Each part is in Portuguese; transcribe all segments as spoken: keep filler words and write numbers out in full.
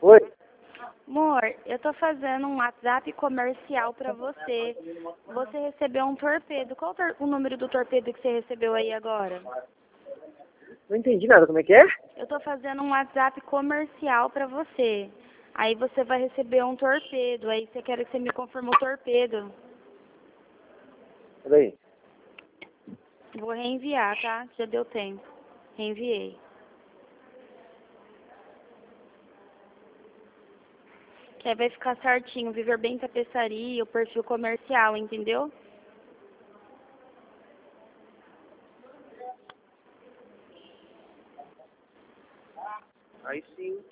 Oi? Amor, eu tô fazendo um WhatsApp comercial pra você. Você recebeu um torpedo. Qual tor- o número do torpedo que você recebeu aí agora? Não entendi nada, como é que é? Eu tô fazendo um WhatsApp comercial pra você. Aí você vai receber um torpedo. Aí você quer que você me confirme o torpedo. Peraí. Vou reenviar, tá? Já deu tempo. Reenviei. Que aí vai ficar certinho. Viver Bem Tapeçaria, o perfil comercial, entendeu? Aí sim.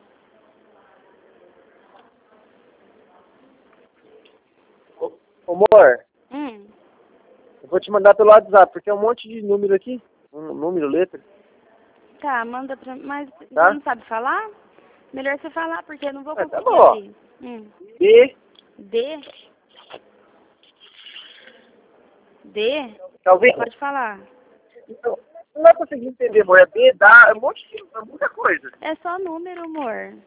Ô, ô, amor, Hum. eu vou te mandar pelo WhatsApp, porque é um monte de número aqui. Um número, letra. Tá, manda pra... Mas você Tá? não sabe falar? Melhor você falar, porque eu não vou Ah, tá conseguir bom, ó. abrir. Hum. B, D? D? tá ouvindo? Pode falar. Então, não vai conseguir entender, amor. É B, dá, é um monte de, é muita coisa. É só número, amor.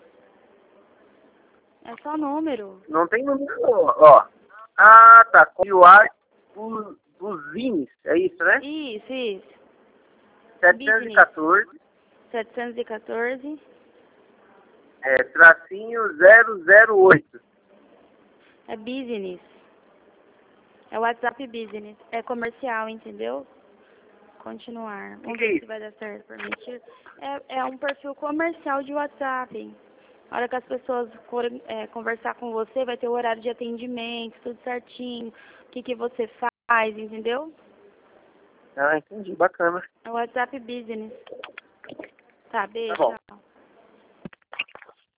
É só número. Não tem número, não, ó. Ah, tá. Continuar os, os zines, é isso, né? Isso, isso. setecentos e quatorze, setecentos e quatorze. é, tracinho zero zero oito. É business. É WhatsApp business. É comercial, entendeu? Continuar. Vamos Que que é ver se isso? vai dar certo permitir. É, é um perfil comercial de WhatsApp. A hora que as pessoas forem é, conversar com você, vai ter o horário de atendimento, tudo certinho. O que, que você faz, entendeu? Ah, entendi. Bacana. É o WhatsApp business. Tá, Tá beijo, bom. tchau.